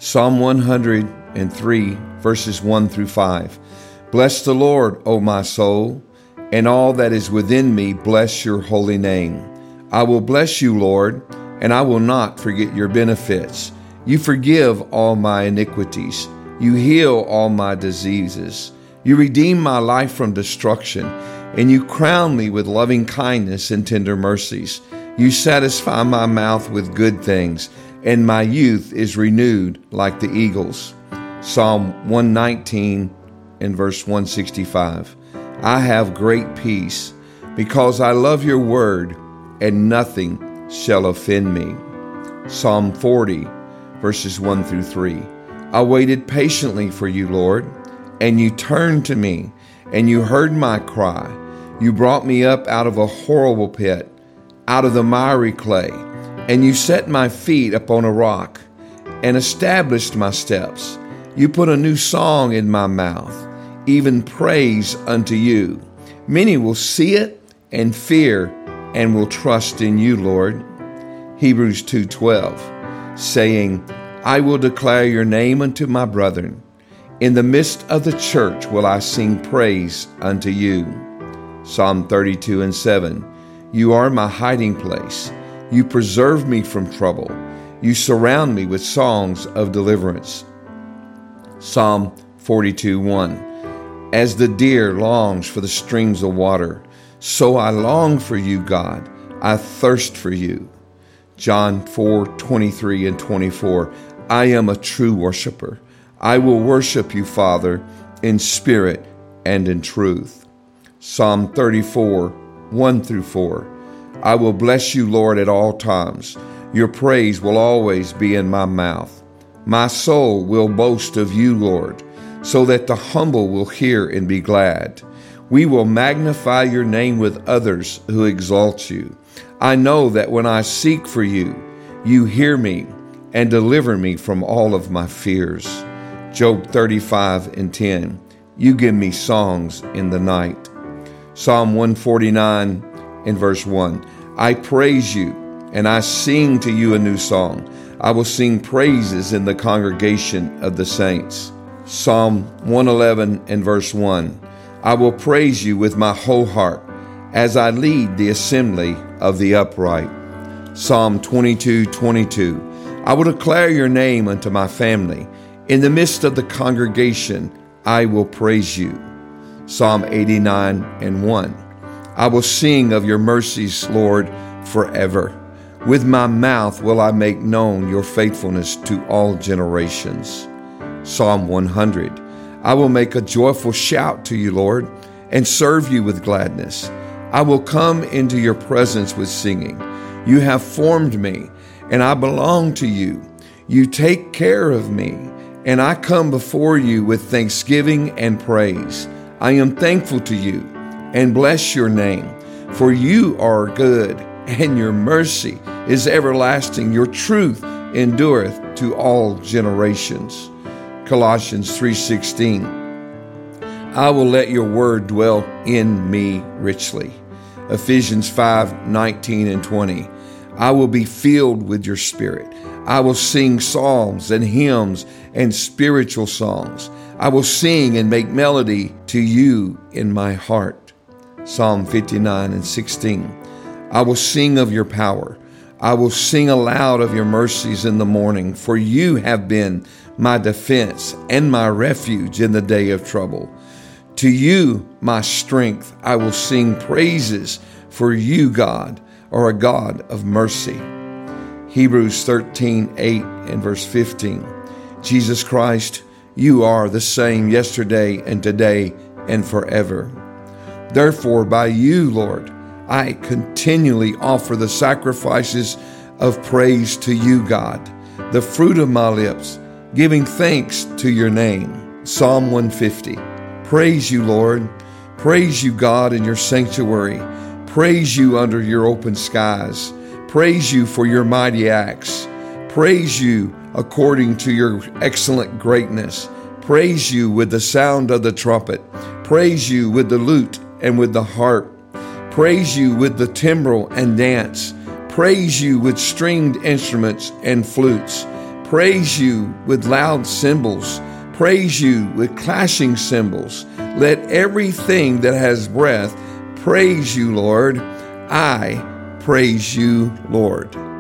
Psalm 103, verses 1 through 5. Bless the Lord, O my soul, and all that is within me, bless your holy name. I will bless you, Lord, and I will not forget your benefits. You forgive all my iniquities. You heal all my diseases. You redeem my life from destruction, and you crown me with loving kindness and tender mercies. You satisfy my mouth with good things, and my youth is renewed like the eagles. Psalm 119 and verse 165. I have great peace because I love your word, and nothing shall offend me. Psalm 40, verses 1 through 3. I waited patiently for you, Lord, and you turned to me, and you heard my cry. You brought me up out of a horrible pit, out of the miry clay, and you set my feet upon a rock and established my steps. You put a new song in my mouth, even praise unto you. Many will see it and fear and will trust in you, Lord. Hebrews 2:12, saying, I will declare your name unto my brethren. In the midst of the church will I sing praise unto you. Psalm 32 and 7. You are my hiding place. You preserve me from trouble. You surround me with songs of deliverance. Psalm 42:1. As the deer longs for the streams of water, so I long for you, God. I thirst for you. John 4:23 and 24. I am a true worshiper. I will worship you, Father, in spirit and in truth. Psalm 34, 1 through 4. I will bless you, Lord, at all times. Your praise will always be in my mouth. My soul will boast of you, Lord, so that the humble will hear and be glad. We will magnify your name with others who exalt you. I know that when I seek for you, you hear me and deliver me from all of my fears. Job 35 and 10. You give me songs in the night. Psalm 149 and verse 1. I praise you and I sing to you a new song. I will sing praises in the congregation of the saints. Psalm 111 and verse 1. I will praise you with my whole heart as I lead the assembly of the upright. Psalm 22:22. I will declare your name unto my family. In the midst of the congregation, I will praise you. Psalm 89 and 1. I will sing of your mercies, Lord, forever. With my mouth will I make known your faithfulness to all generations. Psalm 100. I will make a joyful shout to you, Lord, and serve you with gladness. I will come into your presence with singing. You have formed me, and I belong to you. You take care of me, and I come before you with thanksgiving and praise. I am thankful to you and bless your name, for you are good, and your mercy is everlasting. Your truth endureth to all generations. Colossians 3:16. I will let your word dwell in me richly. Ephesians 5:19 and 20. I will be filled with your spirit. I will sing psalms and hymns and spiritual songs. I will sing and make melody to you in my heart. Psalm 59 and 16. I will sing of your power. I will sing aloud of your mercies in the morning, for you have been my defense and my refuge in the day of trouble. To you, my strength, I will sing praises, for you, God, are a God of mercy. Hebrews 13:8 and verse 15. Jesus Christ, you are the same yesterday and today and forever. Therefore, by you, Lord, I continually offer the sacrifices of praise to you, God, the fruit of my lips, giving thanks to your name. Psalm 150. Praise you, Lord. Praise you, God, in your sanctuary. Praise you under your open skies. Praise you for your mighty acts. Praise you according to your excellent greatness. Praise you with the sound of the trumpet. Praise you with the lute and with the harp. Praise you with the timbrel and dance. Praise you with stringed instruments and flutes. praise you with loud cymbals, praise you with clashing cymbals. Let everything that has breath praise you, Lord. I praise you, Lord.